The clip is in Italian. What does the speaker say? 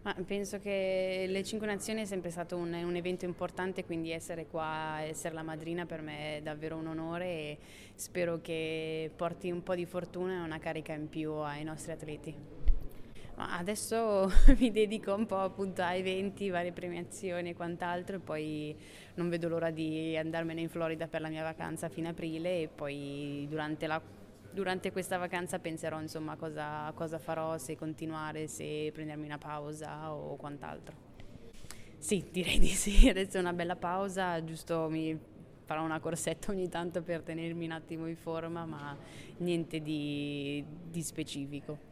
Ma penso che le Cinque Nazioni è sempre stato un evento importante, quindi essere qua, essere la madrina per me è davvero un onore e spero che porti un po' di fortuna e una carica in più ai nostri atleti. Ma adesso mi dedico un po' appunto a eventi, varie premiazioni e quant'altro e poi non vedo l'ora di andarmene in Florida per la mia vacanza a fine aprile e poi durante questa vacanza penserò insomma cosa farò, se continuare, se prendermi una pausa o quant'altro. Sì, direi di sì, adesso è una bella pausa, giusto mi farò una corsetta ogni tanto per tenermi un attimo in forma, ma niente di specifico.